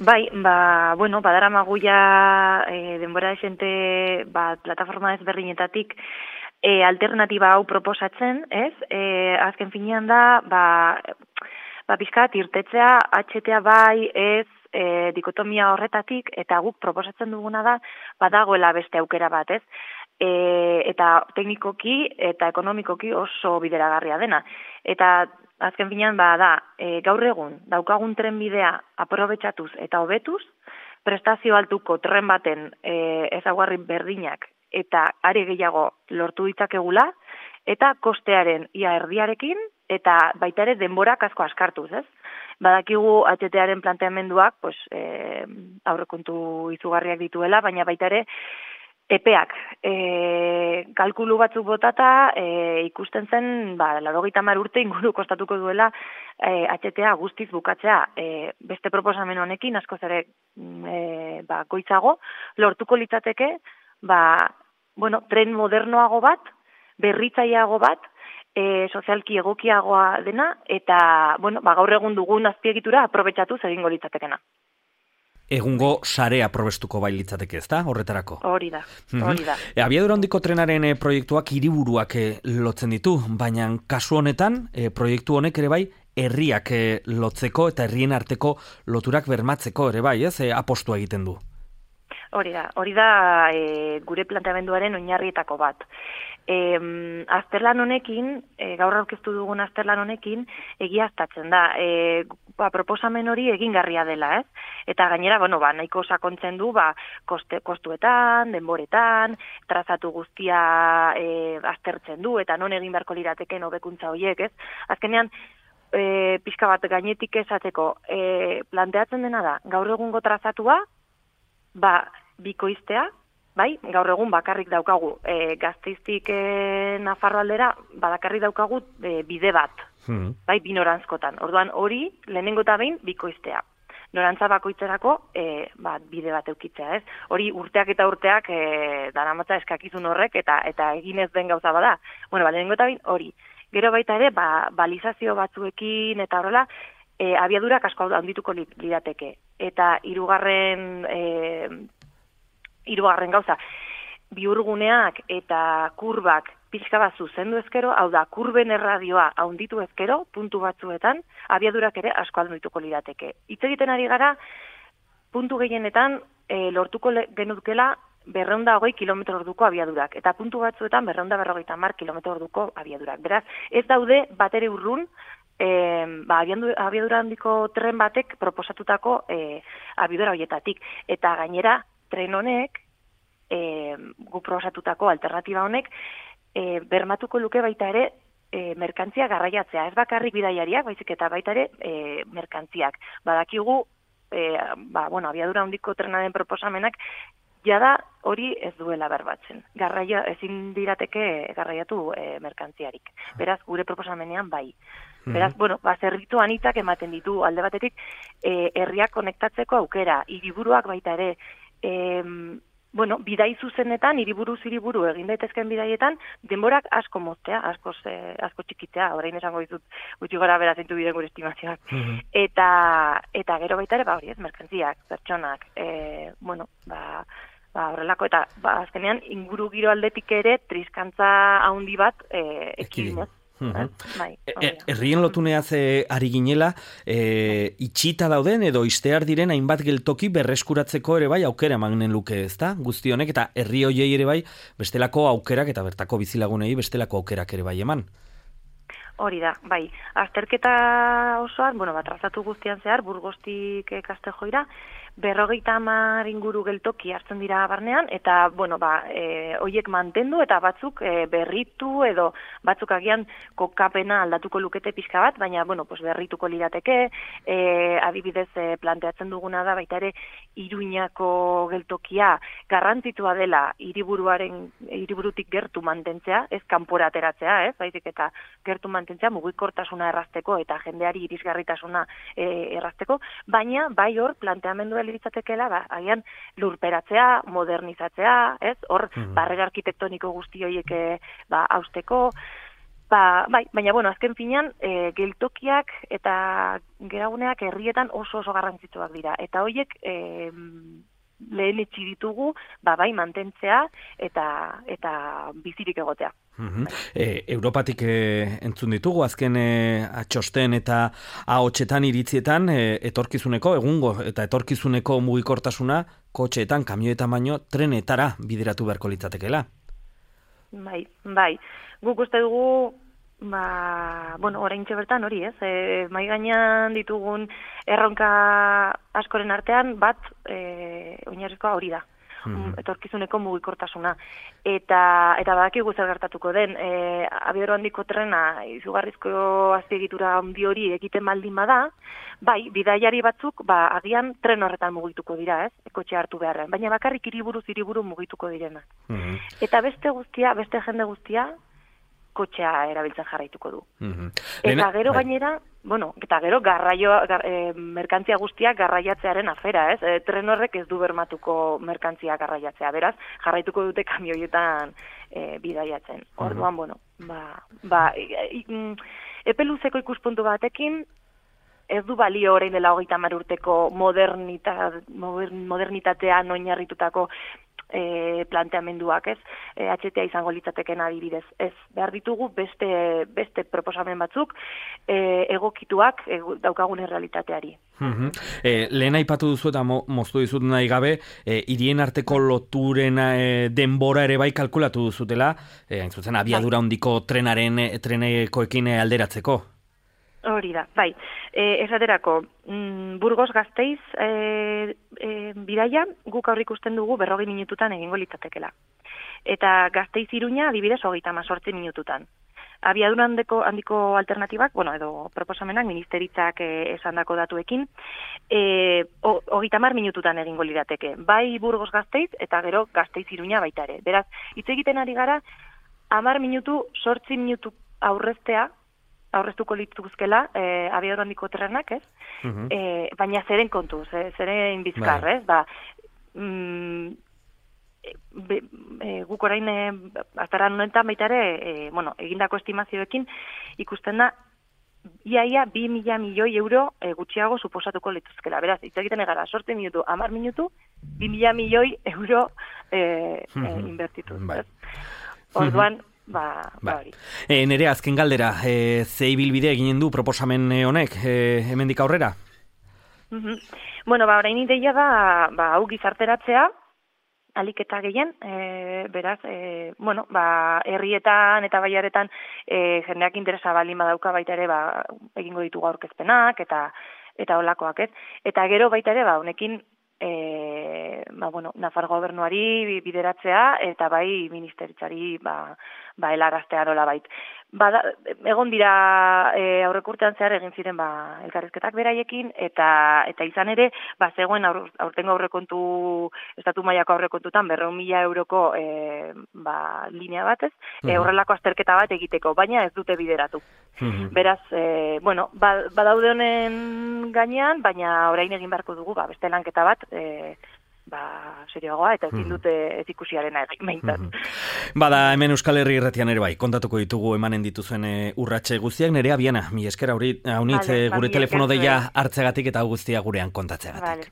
Bai, bueno, badaramagu ja denbora esente plataforma ezberdinetatik alternatiba hau proposatzen, ez? Azken finean da, pixkat irtetzea, HTA bai, ez, dikotomia horretatik, eta guk proposatzen duguna da, badagoela beste aukera bat, ez? Eta teknikoki eta ekonomikoki oso bideragarria dena. Eta azken finean gaur egun daukagun trenbidea aprobetxatuz eta hobetuz, prestazio altuko tren baten ezaugarri berdinak eta are gehiago lortu ditzakegula, eta kostearen ia erdiarekin, eta baita ere denborak asko askartuz, ez? Badakigu HTaren planteamenduak, aurrekontu izugarriak dituela, baina baita ere epeak, kalkulu batzuk botata, ikusten zen, 80 urte inguru kostatuko duela HTA guztiz bukatzea, beste proposamen honekin, askoz ere goizago, lortuko litzateke, tren modernoago bat, berritzaileago bat, sozialki egokiagoa dena, eta, gaur egun dugun azpiegitura aprobetxatuz egingo litzatekena. Egungo sarea probestuko bai litzateke, ezta, horretarako? Hori da. Abiadura handiko trenaren proiektuak hiriburuak lotzen ditu, baina kasu honetan, proiektu honek ere bai, herriak lotzeko eta herrien arteko loturak bermatzeko ere bai, ez, apostua egiten du. Hori da gure planteamenduaren oinarrietako bat. Azterlan honekin, gaur aurkeztu dugun azterlan honekin, egiaztatzen da, proposamen hori egingarria dela, ez? Eta gainera, nahiko sakontzen du, kostuetan, denboretan, trazatu guztia aztertzen du, eta non egin beharko lirateken hobekuntza horiek, ez? Azkenean, pixka bat gainetik esateko, planteatzen dena da, gaur egungo trazatua, bikoiztea, bai, gaur egun bakarrik daukagu, Gasteiztik Nafarroaldera, bakarrik daukagu bide bat, bai, bi norantzkotan. Orduan hori, lehenengo eta behin, bikoiztea. Norantza bakoitzerako, bide bat eukitzea, ez? Hori urteak eta urteak daramatza eskakizun horrek, eta egin ez den gauza bada. Lehenengo eta behin, hori. Gero baita ere, balizazio batzuekin, eta horrela, abiadurak asko handituko lirateke. Eta hirugarren gauza, bihurguneak eta kurbak pixka bat zuzendu ezkero, hau da, kurben erradioa handitu ezkero, puntu batzuetan, abiadurak ere asko handituko lirateke. Hitz egiten ari gara, puntu gehienetan lortuko genukela 220 km orduko abiadurak, eta puntu batzuetan 250 km orduko abiadurak. Beraz, ez daude batere urrun, abiadura handiko tren batek proposatutako abiadura horietatik. Eta gainera, tren honek, gu proposatutako alternatiba honek, bermatuko luke baita ere merkantzia garraiatzea. Ez bakarrik bidaiariak, baizik eta baita ere merkantziak. Badakigu, abiadura handiko trenaren proposamenak, jada hori ez duela berbatzen. Ezin dirateke garraiatu merkantziarik. Beraz, gure proposamenean bai. Beraz, zerbitu anitzak ematen ditu alde batetik herriak konektatzeko aukera, hiriburuak baita ere, bidai zuzenetan, hiriburuz hiriburu egin daitezken bidaietan, denborak asko moztea, asko txikitzea, orain esango dizut gutxi gora bera zeintu biren gure estimazioak. Eta gero baita ere, hori ez, merkantziak, pertsonak, horrelako, eta azkenean inguru giro aldetik ere triskantza handi bat ekidinez. Herrien lotuneaz ari ginela, itxita dauden edo iztear diren hainbat geltoki berreskuratzeko ere bai aukera emanen luke, ezta? Guzti honek, eta herri hoiei ere bai bestelako aukerak eta bertako bizilagunei bestelako aukerak ere bai eman. Hori da, bai. Azterketa osoan, trazatu guztian zehar, Burgostik Kastejoira, 50 inguru geltoki hartzen dira barnean, eta, horiek mantendu eta batzuk berritu edo batzuk agian kokapena aldatuko lukete pixka bat, baina, berrituko lirateke, adibidez planteatzen duguna da, baita ere, Iruñako geltokia garrantzitua dela hiriburutik gertu mantentzea, ez kanpora ateratzea, ez, baizik eta gertu mantentzea, mugikortasuna errazteko eta jendeari irisgarritasuna errazteko, baina bai hor planteamendu litzatekeela, agian lurperatzea, modernizatzea, ez? Hor barrera arkitektoniko guzti horiek hausteko, Bai, baina, azken finean, geltokiak eta geraguneak herrietan oso garrantzitsuak dira. Eta horiek lehen etxi ditugu, bai mantentzea eta bizirik egotea. Europatik entzun ditugu, azken txosten eta ahotsetan iritzietan, etorkizuneko, egungo eta etorkizuneko mugikortasuna, kotxeetan, kamioetan baino, trenetara bideratu beharko litzatekeela. Bai. Guk uste dugu, oraintxe bertan hori, ez? Mai gainean ditugun erronka askoren artean, bat, oinarrizkoa hori da. Etorkizuneko mugikortasuna. Eta badakigu zer gertatuko den, abiadura handiko trena, izugarrizko azpiegitura handi hori egiten baldin bada, bai, bidaiari batzuk, agian tren horretan mugituko dira, ez? Kotxea hartu beharren. Baina bakarrik hiriburu mugituko direna. Eta beste jende guztia, kotxea erabiltzen jarraituko du. Eta gero gainera, eta gero merkantzia guztiak garraiatzearen afera, ez? Tren horrek ez du bermatuko merkantzia garraiatzea, beraz, jarraituko dute kamioietan bidaiatzen. Orduan, epe luzeko ikuspuntu batekin, ez du balio orain dela 30 urteko modernitatean oinarritutako planteamenduak, ez? HTA izango litzateken adibidez. Ez, behar ditugu beste proposamen batzuk egokituak daukagun errealitateari. Lehen aipatu duzu eta moztu dizut nahi gabe, hirien arteko loturen denbora ere bai kalkulatu duzutela, hain zuzen abiadura handiko trenekoekin alderatzeko. Hori da, bai. Esaterako, Burgos Gasteiz bidaia guk aurrikusten dugu 40 minututan egingo litzatekela. Eta Gasteiz Iruña adibidez 38 minututan. Abiadura handiko alternatibak, edo proposamenak ministeritzak esandako datuekin, 30 minututan egingo lirateke. Bai Burgos Gasteiz eta gero Gasteiz Iruña baita ere. Beraz, hitz egiten ari gara 10 minutu, 8 minutu aurreztuko lituzkela abiadura handiko trenak, ez? Baina zeren kontuz, zeren bizkar, ez? Guk orain aztaran honetan baita ere, egindako estimazioekin ikusten da iaia 2.000 milioi euro gutxiago suposatuko lituzkela. Beraz, hitz egiten egara, 8 minutu, 10 minutu, 2.000 milioi euro inbertituz, ez? Orduan, hori. Nere, azken galdera, ze ibilbide eginen du proposamen honek, hemendik aurrera? Orain ideia da, hau gizarteratzea, alik eta gehien, beraz, herrietan eta baiaretan jendeak interesa baldin badauka baita ere, egingo ditugu aurkezpenak eta holakoak, ez? Eta gero baita ere, honekin, Nafar gobernuari bideratzea eta bai ministeritzari helaraztea nola bait. Egon dira aurreko urtean zehar egin ziren elkarrizketak beraiekin eta izan ere zegoen aurtengo aurrekontu estatu mailako aurrekontutan 200.000 euroko linea batez horrelako azterketa bat egiteko, baina ez dute bideratu. Beraz, badaude honen gainean, baina orain egin beharko dugu beste lanketa bat serioagoa eta ezin dute ez ikusiarena egin behintzat. Bada, hemen Euskal Herri Irratian ere bai, kontatuko ditugu emanen dituzuen urratxe guztiak, Nerea Biana, mi esker haunitz gure telefono deia hartzegatik eta guztia gurean kontatzegatik.